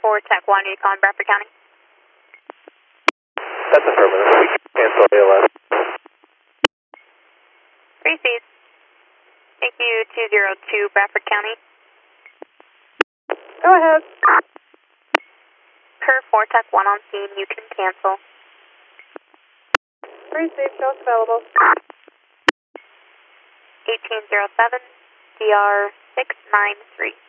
4 Tech 1, you calling Bradford County? That's affirmative. We can cancel ALS. Received. Thank you, 202 Bradford County. Go ahead. Per 4 Tech 1 on scene, you can cancel. Received, show us available. 1807, DR 693.